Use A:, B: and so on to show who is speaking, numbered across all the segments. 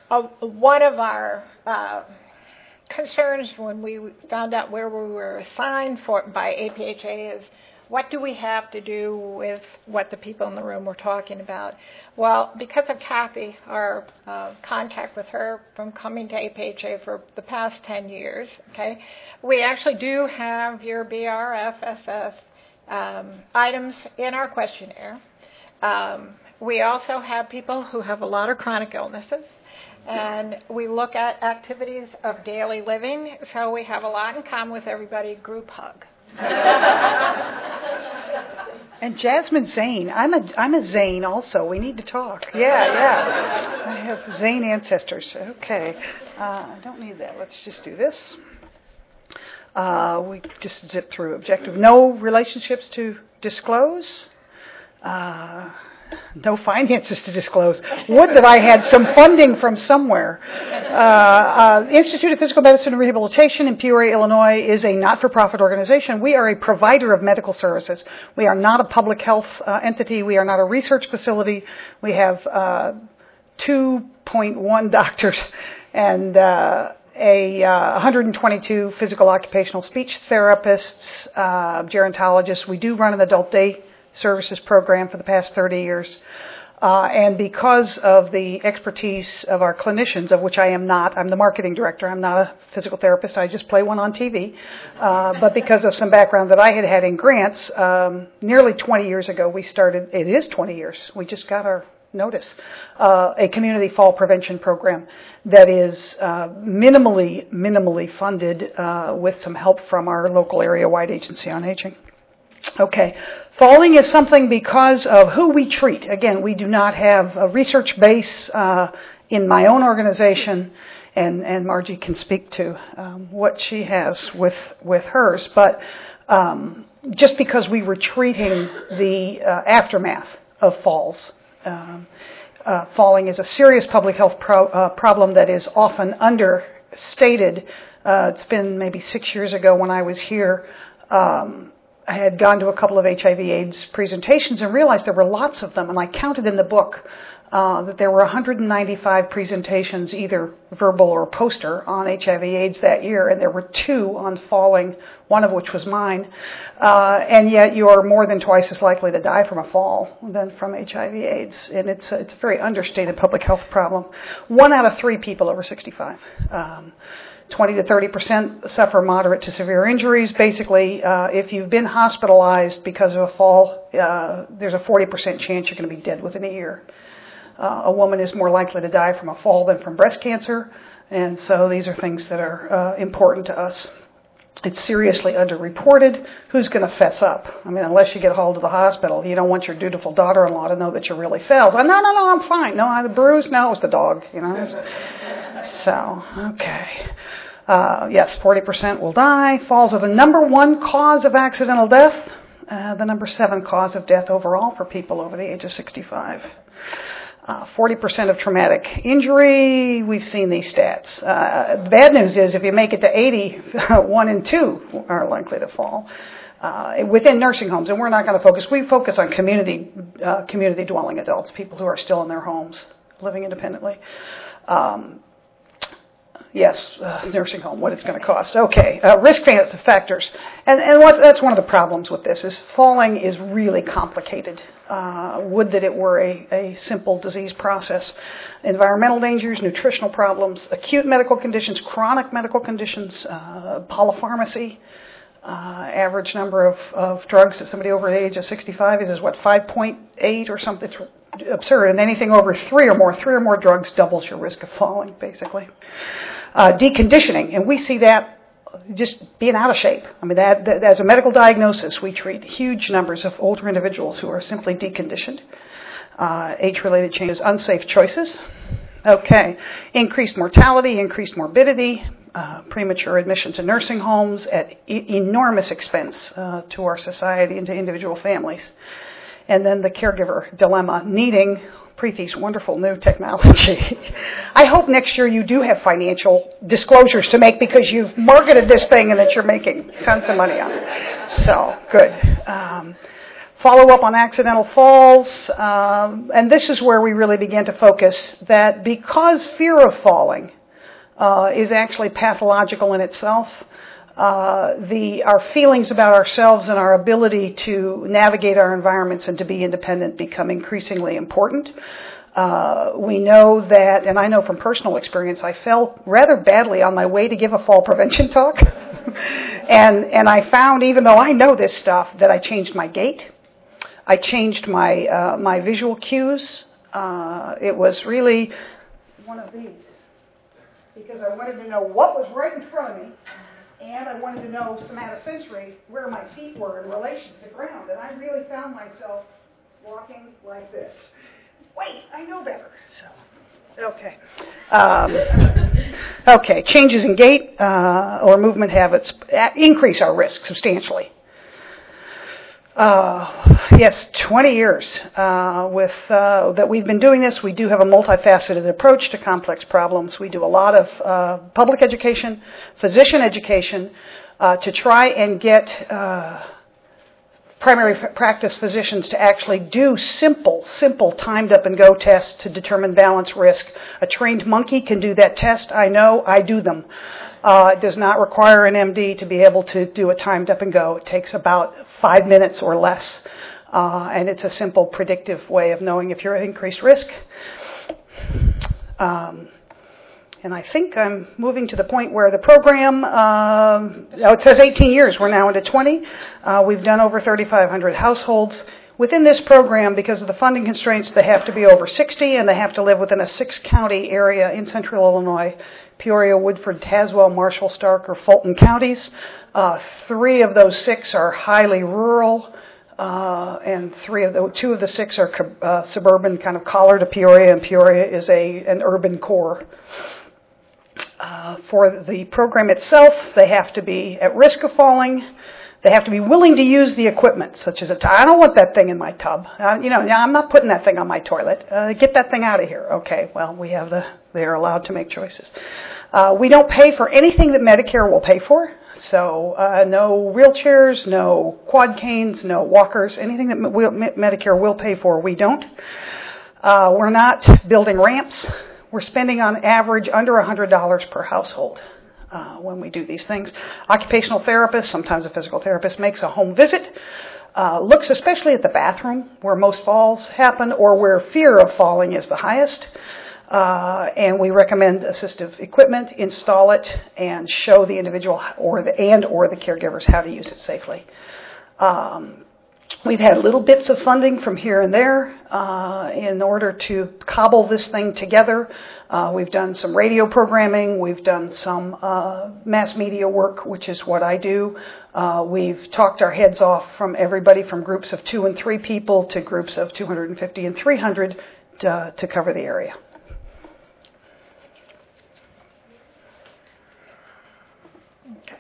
A: one of our concerns when we found out where we were assigned by APHA is, what do we have to do with what the people in the room were talking about? Well, because of Kathy, our contact with her from coming to APHA for the past 10 years, okay, we actually do have your BRFSS items in our questionnaire. We also have people who have a lot of chronic illnesses, and we look at activities of daily living, so we have a lot in common with everybody. Group hug.
B: And Jasmine Zane. I'm a Zane also. We need to talk. Yeah. I have Zane ancestors. Okay. I don't need that. Let's just do this. We just zip through. Objective. No relationships to disclose. No finances to disclose. Would that I had some funding from somewhere. Institute of Physical Medicine and Rehabilitation in Peoria, Illinois is a not-for-profit organization. We are a provider of medical services. We are not a public health entity. We are not a research facility. We have 2.1 doctors and 122 physical occupational speech therapists, gerontologists. We do run an adult day services program for the past 30 years. And because of the expertise of our clinicians, of which I am not, I'm the marketing director, I'm not a physical therapist, I just play one on TV. But because of some background that I had in grants, nearly 20 years ago we started, it is 20 years, we just got our notice, a community fall prevention program that is minimally funded with some help from our local area-wide agency on aging. Okay. Falling is something because of who we treat. Again, we do not have a research base in my own organization, and Margie can speak to what she has with hers. But just because we were treating the aftermath of falls, falling is a serious public health problem that is often understated. It's been maybe 6 years ago when I was here. I had gone to a couple of HIV/AIDS presentations and realized there were lots of them, and I counted in the book that there were 195 presentations, either verbal or poster, on HIV/AIDS that year, and there were 2 on falling, one of which was mine, and yet you're more than twice as likely to die from a fall than from HIV/AIDS, and it's a very understated public health problem. 1 out of 3 people over 65. 20 to 30% suffer moderate to severe injuries. Basically, if you've been hospitalized because of a fall, there's a 40% chance you're going to be dead within a year. A woman is more likely to die from a fall than from breast cancer, and so these are things that are important to us. It's seriously underreported. Who's going to fess up? I mean, unless you get hauled to the hospital, you don't want your dutiful daughter-in-law to know that you really fell. But no, I'm fine. No, I had a bruise. No, it was the dog. So, okay. Yes, 40% will die. Falls are the number 1 cause of accidental death, the number 7 cause of death overall for people over the age of 65. 40% of traumatic injury, we've seen these stats. The bad news is if you make it to 80, 1 in 2 are likely to fall within nursing homes. And we're not going to focus. We focus on community dwelling adults, people who are still in their homes, living independently. Yes, nursing home, what it's going to cost. Okay, risk factors. And that's one of the problems with this, is falling is really complicated. Would that it were a simple disease process. Environmental dangers, nutritional problems, acute medical conditions, chronic medical conditions, polypharmacy. Average number of drugs that somebody over the age of 65 is 5.8 or something. It's absurd. And anything over 3 or more drugs doubles your risk of falling, basically. Deconditioning, and we see that just being out of shape. I mean, that as a medical diagnosis, we treat huge numbers of older individuals who are simply deconditioned. Age-related changes, unsafe choices. Okay, increased mortality, increased morbidity, premature admission to nursing homes at enormous expense to our society and to individual families. And then the caregiver dilemma, needing Preethi's wonderful new technology. I hope next year you do have financial disclosures to make because you've marketed this thing and that you're making tons of money on it. So, good. Follow up on accidental falls, and this is where we really began to focus that because fear of falling is actually pathological in itself, our feelings about ourselves and our ability to navigate our environments and to be independent become increasingly important. We know that, and I know from personal experience, I fell rather badly on my way to give a fall prevention talk. and I found, even though I know this stuff, that I changed my gait. I changed my visual cues. It was really one of these, because I wanted to know what was right in front of me, and I wanted to know somatosensory where my feet were in relation to the ground. And I really found myself walking like this. Wait, I know better. So, okay. Changes in gait or movement habits increase our risk substantially. Yes, 20 years that we've been doing this. We do have a multifaceted approach to complex problems. We do a lot of public education, physician education, to try and get primary practice physicians to actually do simple timed up and go tests to determine balance risk. A trained monkey can do that test. I know, I do them. It does not require an MD to be able to do a timed up and go. It takes about 5 minutes or less, and it's a simple predictive way of knowing if you're at increased risk. And I think I'm moving to the point where the program, it says 18 years, we're now into 20. We've done over 3,500 households. Within this program, because of the funding constraints, they have to be over 60 and they have to live within a 6-county area in central Illinois: Peoria, Woodford, Tazewell, Marshall, Stark, or Fulton counties. 3 of those 6 are highly rural, and 2 of the 6 are suburban, kind of collar to Peoria, and Peoria is an urban core. For the program itself, they have to be at risk of falling. They have to be willing to use the equipment, such as I don't want that thing in my tub. I'm not putting that thing on my toilet. Get that thing out of here. Okay, well, they're allowed to make choices. We don't pay for anything that Medicare will pay for. So no wheelchairs, no quad canes, no walkers, anything that Medicare will pay for, we don't. We're not building ramps. We're spending on average under $100 per household when we do these things. Occupational therapists, sometimes a physical therapist, makes a home visit, looks especially at the bathroom where most falls happen or where fear of falling is the highest. And we recommend assistive equipment, install it, and show the individual or the caregivers how to use it safely. We've had little bits of funding from here and there in order to cobble this thing together. We've done some radio programming. We've done some mass media work, which is what I do. We've talked our heads off from everybody from groups of 2 and 3 people to groups of 250 and 300 to cover the area.
A: Okay.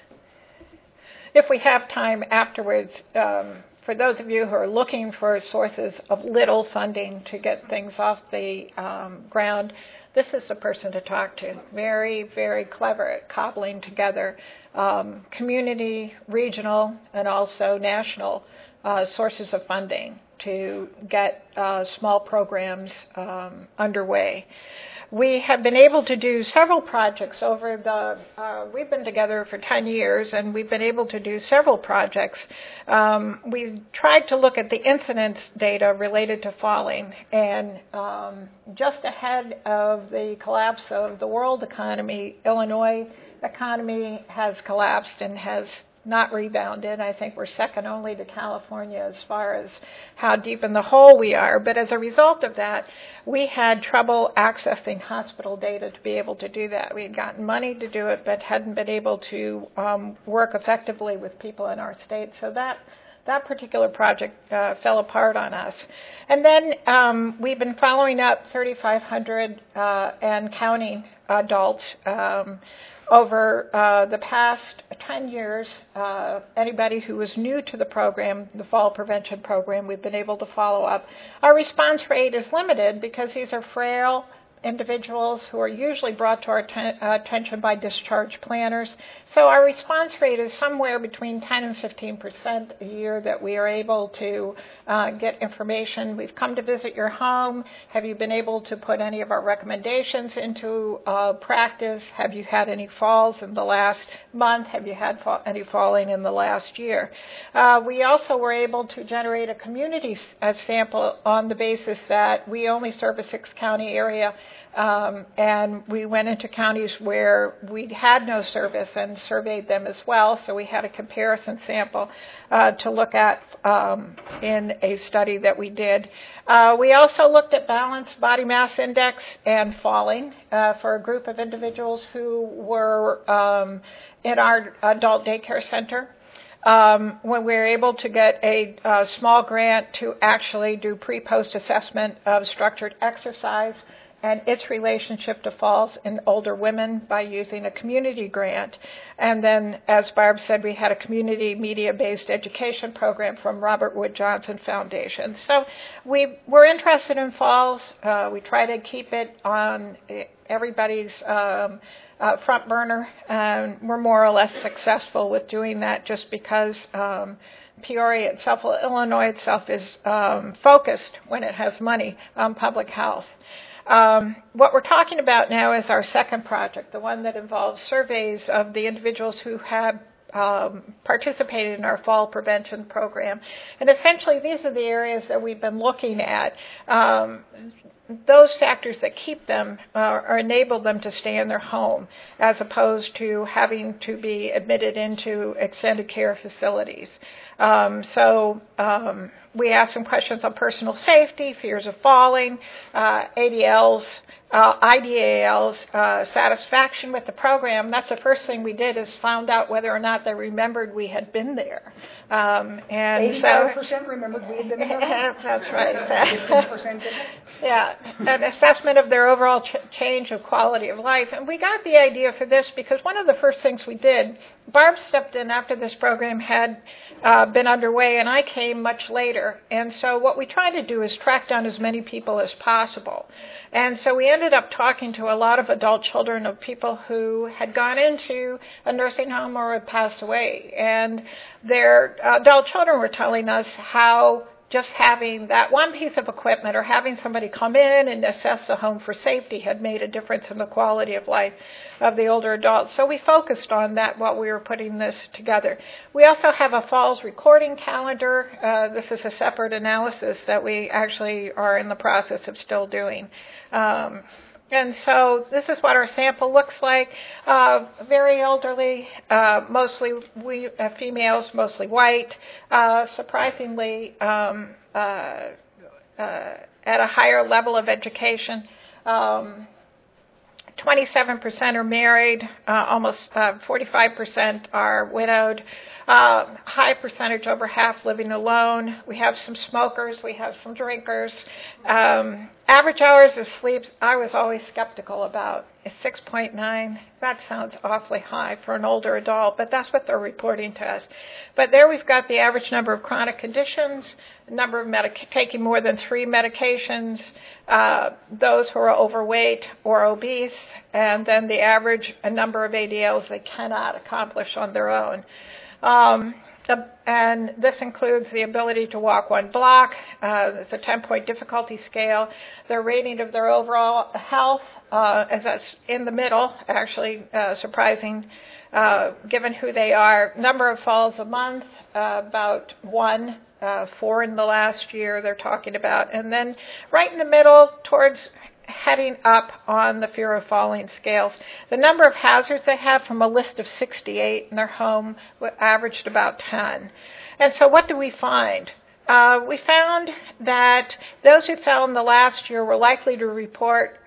A: If we have time afterwards, for those of you who are looking for sources of little funding to get things off the ground, this is the person to talk to. Very, very clever at cobbling together community, regional, and also national sources of funding to get small programs underway. We have been able to do several projects we've been together for 10 years, and we've been able to do several projects. We tried to look at the incidence data related to falling, and just ahead of the collapse of the world economy, Illinois economy has collapsed and has not rebounded. I think we're second only to California as far as how deep in the hole we are. But as a result of that, we had trouble accessing hospital data to be able to do that. We had gotten money to do it, but hadn't been able to work effectively with people in our state. So that particular project fell apart on us. And then we've been following up 3,500 and counting adults over the past 10 years. Anybody who was new to the program, the fall prevention program, we've been able to follow up. Our response rate is limited because these are frail, individuals who are usually brought to our attention by discharge planners. So our response rate is somewhere between 10 and 15% a year that we are able to get information. We've come to visit your home. Have you been able to put any of our recommendations into practice? Have you had any falls in the last month? Have you had any falling in the last year? We also were able to generate a community sample on the basis that we only serve a 6-county area. And we went into counties where we had no service and surveyed them as well. So we had a comparison sample to look at in a study that we did. We also looked at balanced body mass index and falling for a group of individuals who were in our adult daycare center. When we were able to get a small grant to actually do pre-post assessment of structured exercise and its relationship to falls in older women by using a community grant. And then, as Barb said, we had a community media-based education program from Robert Wood Johnson Foundation. So we were interested in falls. We try to keep it on everybody's front burner, and we're more or less successful with doing that just because Peoria itself, Illinois itself, is focused when it has money on public health. What we're talking about now is our second project, the one that involves surveys of the individuals who have participated in our fall prevention program. And essentially, these are the areas that we've been looking at. Those factors that keep them or enable them to stay in their home as opposed to having to be admitted into extended care facilities. We asked some questions on personal safety, fears of falling, ADLs, IDALs, satisfaction with the program. That's the first thing we did is found out whether or not they remembered we had been there. And
B: 85% remembered we had been there.
A: That's right.
B: 15% didn't.
A: Yeah, an assessment of their overall change of quality of life. And we got the idea for this because one of the first things we did, Barb stepped in after this program had been underway, and I came much later. And so what we tried to do is track down as many people as possible. And so we ended up talking to a lot of adult children of people who had gone into a nursing home or had passed away. And their adult children were telling us how just having that one piece of equipment or having somebody come in and assess the home for safety had made a difference in the quality of life of the older adults. So we focused on that while we were putting this together. We also have a falls recording calendar. This is a separate analysis that we actually are in the process of still doing. And so this is what our sample looks like. Very elderly, mostly females, mostly white. Surprisingly, at a higher level of education. 27% are married, almost 45% are widowed. High percentage, over half living alone. We have some smokers, we have some drinkers. Average hours of sleep, I was always skeptical about. 6.9, that sounds awfully high for an older adult, but that's what they're reporting to us. But there we've got the average number of chronic conditions, number of taking more than 3 medications, those who are overweight or obese, and then the average number of ADLs they cannot accomplish on their own. And this includes the ability to walk 1 block. It's a 10-point difficulty scale. Their rating of their overall health, as that's in the middle, actually surprising given who they are. Number of falls a month, about 1, 4 in the last year they're talking about. And then right in the middle towards heading up on the fear of falling scales. The number of hazards they have from a list of 68 in their home averaged about 10. And so what do we find? We found that those who fell in the last year were likely to report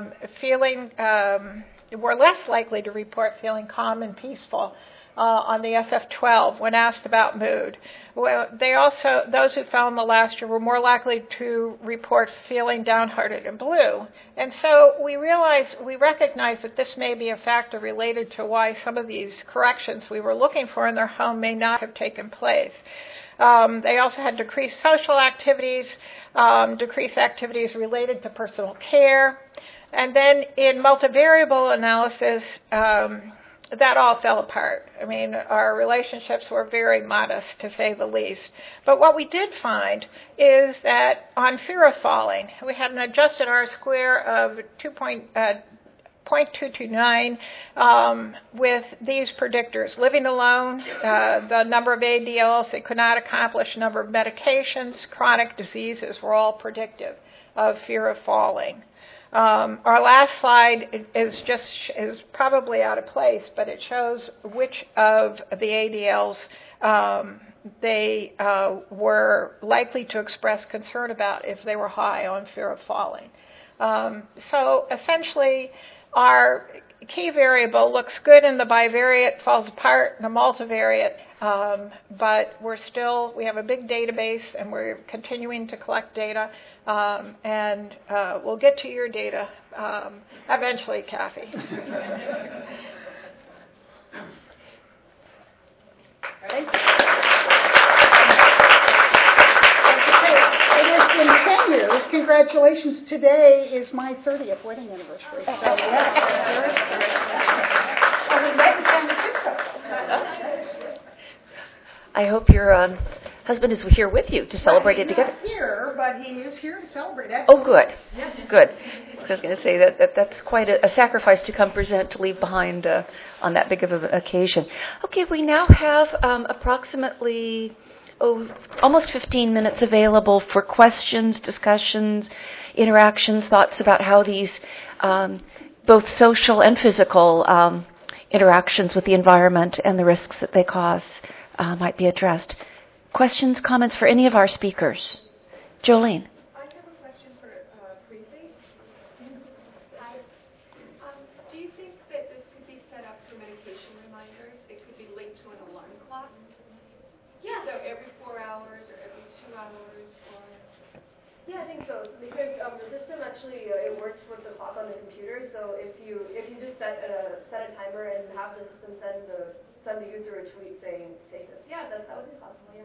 A: were less likely to report feeling calm and peaceful on the SF-12 when asked about mood. Well, those who fell in the last year were more likely to report feeling downhearted and blue. And so we recognize that this may be a factor related to why some of these corrections we were looking for in their home may not have taken place. They also had decreased social activities, decreased activities related to personal care. And then in multivariable analysis, that all fell apart. I mean, our relationships were very modest, to say the least. But what we did find is that on fear of falling, we had an adjusted R-square of 0.229 with these predictors. Living alone, the number of ADLs that could not accomplish, number of medications, chronic diseases were all predictive of fear of falling. Our last slide is probably out of place, but it shows which of the ADLs they were likely to express concern about if they were high on fear of falling. So essentially, our key variable looks good in the bivariate, falls apart in the multivariate, but we have a big database and we're continuing to collect data, and we'll get to your data eventually, Kathy.
B: Thank you. It has been 10 years. Congratulations. Today is my 30th wedding anniversary. So, yeah. We met in San Francisco.
C: I hope your husband is here with you to celebrate it together.
B: He's not here, but he is here to celebrate it.
C: Oh, good. Yes. Good. I was going to say that's quite a sacrifice to come present, to leave behind on that big of an occasion. Okay, we now have approximately almost 15 minutes available for questions, discussions, interactions, thoughts about how these both social and physical interactions with the environment and the risks that they cause might be addressed. Questions, comments for any of our speakers? Jolene.
D: I have a question for Preeti. Hi. Do you think that this could be set up for medication reminders? It could be linked to an alarm clock? Yeah. So every 4 hours or every 2 hours or...
E: Yeah, I think so. Because the system actually it works with the clock on the computer. So if you just set a timer and have the system send the user a tweet saying take this, yeah, that would be possible. Yeah.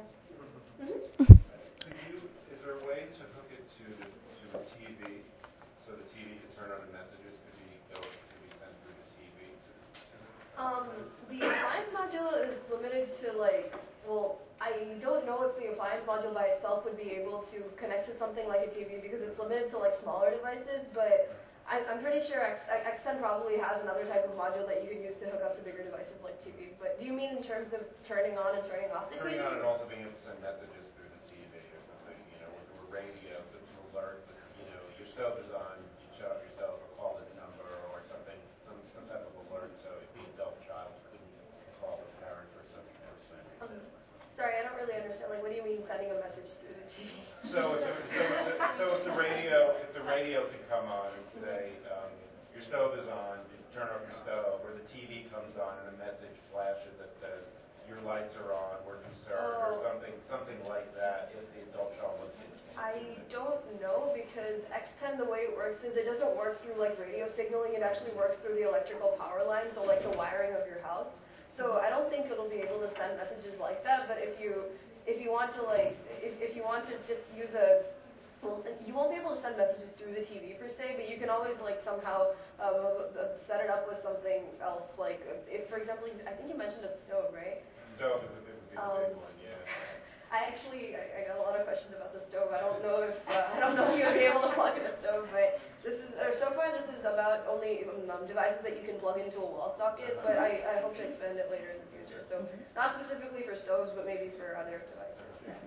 F: Is there a way to hook it to the TV so the TV can turn on the messages could be sent through the TV?
E: The appliance module is limited to I don't know if the appliance module by itself would be able to connect to something like a TV because it's limited to smaller devices, but I'm pretty sure Xtend probably has another type of module that you could use to hook up to bigger devices like TVs. But do you mean in terms of turning on and turning off the TV?
F: Turning on and also being able to send messages through the TV or something, with radio to alert that, your stove is on, you shut off your stove or call this number or something, some type of alert so if the adult child couldn't call the parent or something.
E: Sorry, I don't really understand. What do you mean sending a message through the TV?
F: So if the radio could come on and say, your stove is on, you turn off your stove, or the TV comes on and a message flashes that says, your lights are on, we're concerned, or something like that, if the adult child looks into it.
E: I don't know because Xtend, the way it works is it doesn't work through radio signaling, it actually works through the electrical power lines, so the wiring of your house. So I don't think it'll be able to send messages like that, but if you want to if you want to just use you won't be able to send messages through the TV per se, but you can always somehow set it up with something else. If, for example, I think you mentioned a stove, right?
F: Stove is a big one, yeah.
E: I got a lot of questions about the stove. I don't know if you'll be able to plug in a stove, but so far this is about only devices that you can plug into a wall socket. But I hope to expand it later in the future. So not specifically for stoves, but maybe for other devices.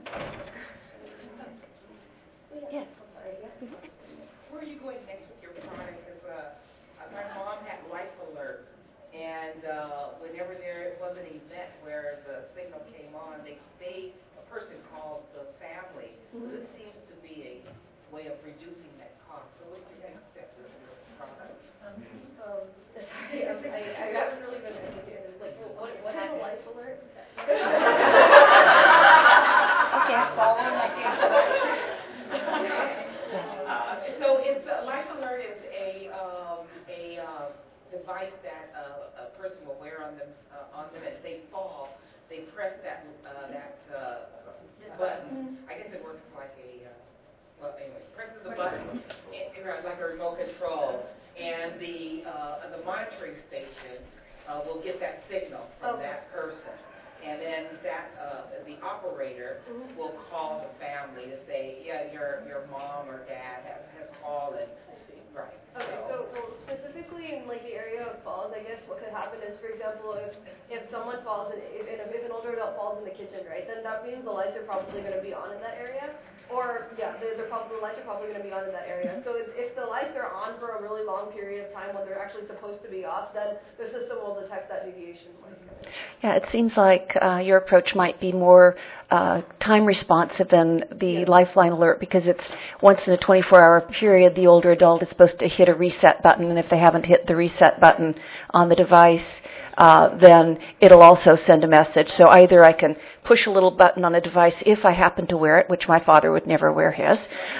C: Yes.
G: Where are you going next with your product? Because my mom had Life Alert, and whenever there was an event where the signal came on, a person called the family. So this seems to be a way of reducing that cost. So what's your next step with your product?
E: Sorry, I haven't really been educated. What is a Life Alert?
A: Okay, follow my
G: So it's Life Alert is a device that a person will wear on them as they fall. They press that button. I guess it works like presses a button like a remote control, and the monitoring station will get that signal from that person. And then the operator will call the family to say, yeah, your mom or dad has called and right.
E: Okay, so specifically in like the area of falls, I guess what could happen is, for example, if someone falls, if an older adult falls in the kitchen, right, then that means the lights are probably going to be on in that area. Or, yeah, the lights are probably going to be on in that area. So if the lights are on for a really long period of time when they're actually supposed to be off, then the system will detect that deviation.
C: Yeah, it seems like your approach might be more time responsive than the Lifeline alert, because it's once in a 24-hour period, the older adult is supposed to hit a reset button, and if they haven't hit the reset button on the device, then it'll also send a message. So either I can push a little button on the device if I happen to wear it, which my father would never wear his,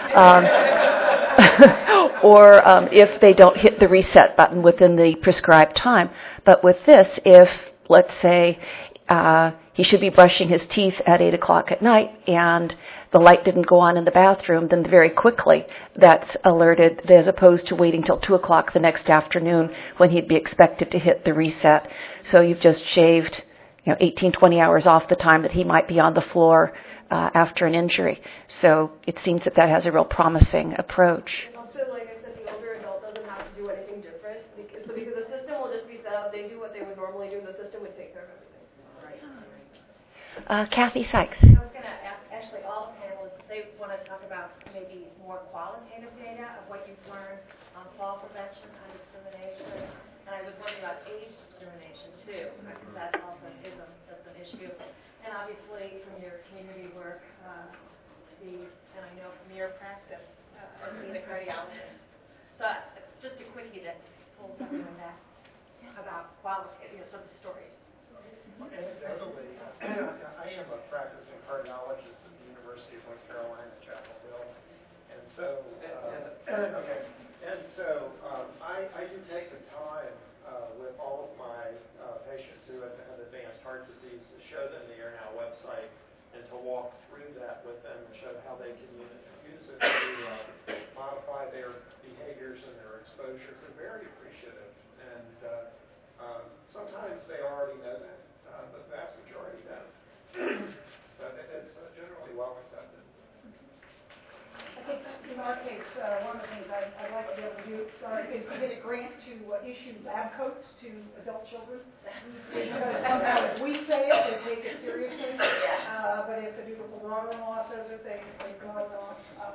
C: or if they don't hit the reset button within the prescribed time. But with this, if, let's say, he should be brushing his teeth at 8 o'clock at night and the light didn't go on in the bathroom, then very quickly that's alerted, as opposed to waiting till 2 o'clock the next afternoon when he'd be expected to hit the reset. So you've just shaved 18, 20 hours off the time that he might be on the floor after an injury. So it seems that has a real promising approach.
E: And also, like I said, the older adult doesn't have to do anything different, because the system will just be set up, they do what they would normally do, the system would take care of everything. Right.
C: Kathy Sykes.
H: I was going to ask actually all the panelists if they want to talk about maybe more qualitative data of what you've learned on fall prevention, on discrimination, and I was wondering about age discrimination too, because that also is an issue. And obviously from your community work, Steve, and I know from your practice as being a cardiologist. So just a quickie to pull something on that about qualitative, some stories.
I: Anecdotally, I am a practicing cardiologist at the University of North Carolina, Chapel Hill, and so I do take the time with all of my patients who have advanced heart disease to show them the AirNow website and to walk through that with them and show how they can use it to modify their behaviors and their exposure. They're very appreciative, and sometimes they already know that. But the vast majority don't. So it's generally well accepted.
B: I think in our case, one of the things I'd like to be able to do is to get a grant to issue lab coats to adult children. Because sometimes we say it, they take it seriously. But if the beautiful daughter-in-law says it, they go off.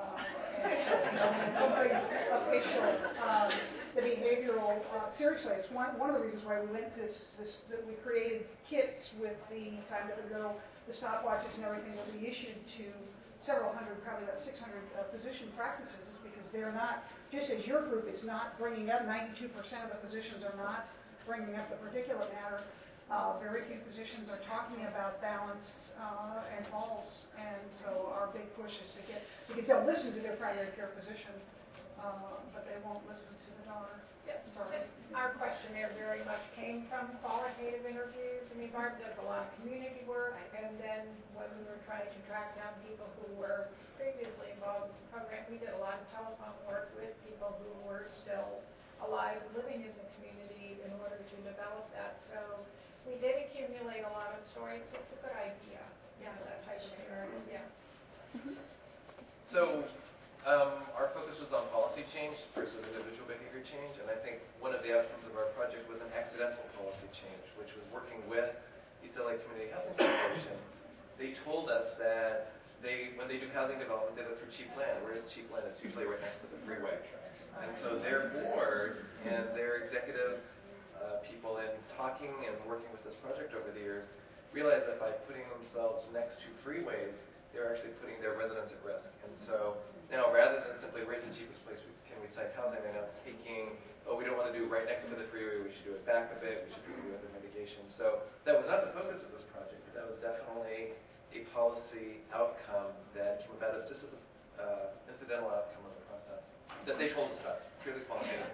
B: And something official. The behavioral, seriously, it's one of the reasons why we went to this, that we created kits with the time to go, the stopwatches and everything that we issued to several hundred, probably about 600 physician practices, is because they're not, just as your group is not bringing up, 92% of the physicians are not bringing up the particulate matter. Very few physicians are talking about balance and falls, and so our big push is to get, because they'll listen to their primary care physician, but they won't listen to the daughter.
A: Yes. Our questionnaire very much came from qualitative interviews. I mean, Barb does a lot of community work, and then when we were trying to track down people who were previously involved in the program, we did a lot of telephone work with people who were still alive and living in the community in order to develop that. So we did accumulate a lot of stories. It's a good idea. Yeah, that type of area. Yeah. Mm-hmm.
J: So our focus was on policy change versus individual behavior change, and I think one of the outcomes of our project was an accidental policy change, which was working with East LA Community Housing Corporation. They told us that when they do housing development, they look for cheap land. Where is cheap land? It's usually right next to the freeway. And so their board and their executive people, in talking and working with this project over the years, realized that by putting themselves next to freeways, they're actually putting their residents at risk. And so now, rather than simply where's the cheapest place can we site housing, they're now taking, we don't want to do right next to the freeway, we should do it back a bit, we should do other mitigation. So that was not the focus of this project, but that was definitely a policy outcome that came about as just an incidental outcome of the process that they told us about, purely qualitative.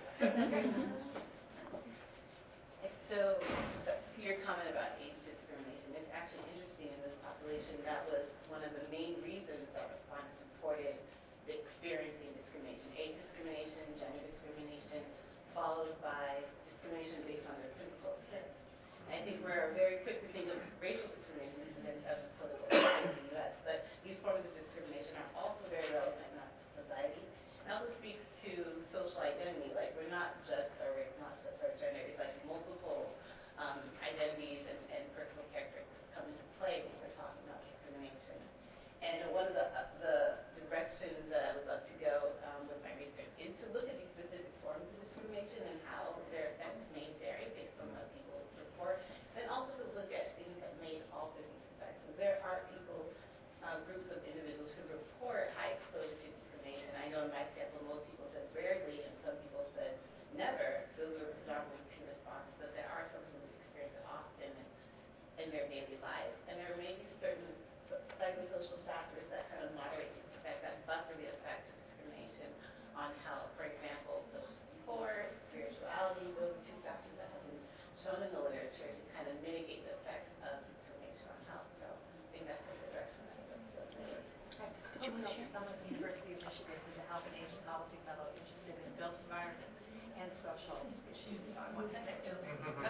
H: So, your comment about age discrimination, it's actually interesting in this population. That was one of the main reasons that respondents reported experiencing discrimination. Age discrimination, gender discrimination,
K: followed by discrimination based on their physical appearance. And I think we're very quick to think of racial discrimination as political in the U.S., but these forms of discrimination are also very relevant in our society. And also speaks to social identity. Like, we're not just our race, not just our gender. It's like multiple identities and personal characteristics come into play when we're talking about discrimination. And one of the directions that I would love to go with my research is to look at these specific forms of discrimination and how their effects may vary based on what people report, and also to look at things that may alter these effects. So there are people, groups of individuals who report high exposure to discrimination. I know in my sample most people said rarely, and some people said never. Those are predominantly two responses, but there are some who experience it often in their daily lives, and there may be certain psychosocial factors that kind of moderate the effect, that buffer the effect of discrimination on health. For example, social support, spirituality, those are two factors that have been shown in the literature to kind of mitigate the effects of discrimination on health. So I think that's the direction that I would go.
H: Did you want to share? Someone from the University of Michigan who's a health and aging policy fellow interested in built environment and social issues. So I want to thank you.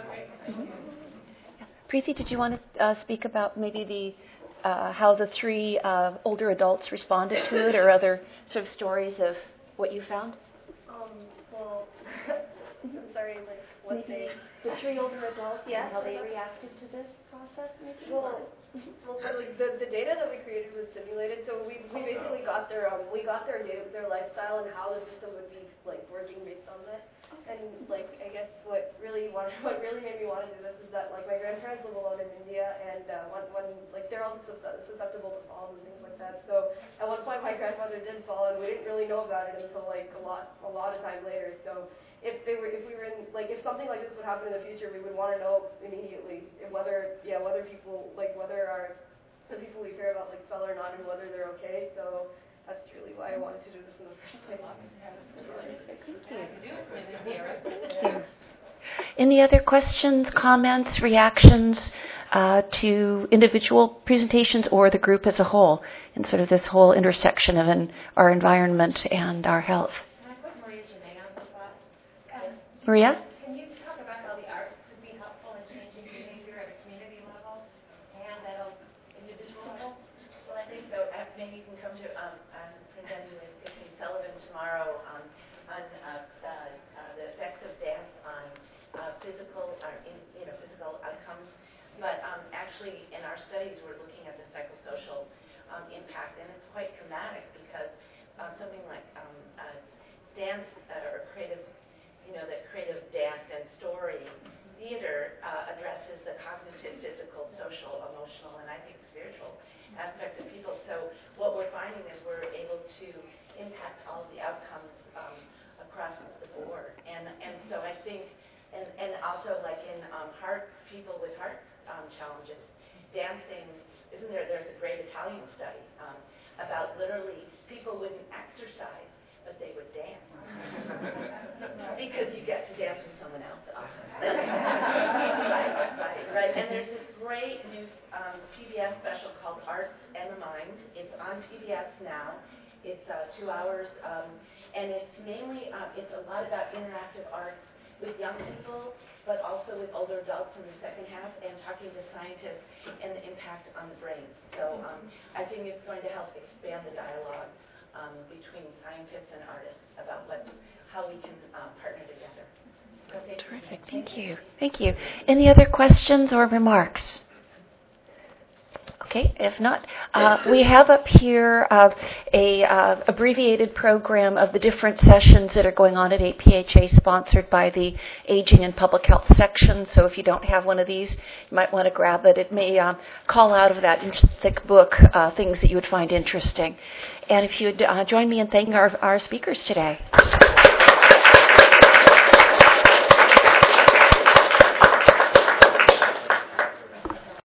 C: Preeti, did you want to speak about maybe how the three older adults responded to it, or other sort of stories of what you found?
E: Well, I'm sorry, like, what
C: maybe
E: they...
C: The three older adults,
E: yeah,
C: and how they reacted to this process, maybe?
E: Well, like the data that we created was simulated, so we basically got their data, their lifestyle, and how the system would be like working based on that. And like, I guess what really made me want to do this is that like my grandparents live alone in India, and when like they're all susceptible to falls and things like that. So at one point my grandmother did fall, and we didn't really know about it until like a lot of time later. So if something like this would happen in the future, we would want to know immediately whether the people we care about like fell or not, and whether they're okay. So that's really why I wanted to do this in the first place.
C: Thank you. Any other questions, comments, reactions to individual presentations or the group as a whole, in sort of this whole intersection of our environment and our health?
H: Can I put Maria Janae on the spot?
C: Maria?
H: Can you talk about how the arts could be helpful in changing behavior at a community level and at an individual level?
K: Well, I think so. Maybe you can come to I'm presenting with Tiffany Sullivan tomorrow on the effects of dance on physical outcomes. But actually, in our studies, we're looking at the psychosocial impact, and it's quite dramatic because something like dance or creative, the creative dance and story theater addresses the cognitive, physical, social, emotional, and I think spiritual aspects of people. So what we're finding is we're able to impact all the outcomes across the board. And so I think, and also like in people with heart challenges, dancing, there's a great Italian study about literally people wouldn't exercise, but they would dance. Because you get to dance with someone else often. Right. And there's this great new PBS special called Arts and the Mind. It's on PBS now. It's 2 hours, and it's mainly, it's a lot about interactive arts with young people, but also with older adults in the second half, and talking to scientists and the impact on the brain. So I think it's going to help expand the dialogue between scientists and artists about how we can partner together. Okay.
C: Terrific. Thank you. Thank you. Any other questions or remarks? Okay, if not, we have up here a abbreviated program of the different sessions that are going on at APHA, sponsored by the Aging and Public Health section. So if you don't have one of these, you might want to grab it. It may call out of that thick book things that you would find interesting. And if you'd join me in thanking our speakers today.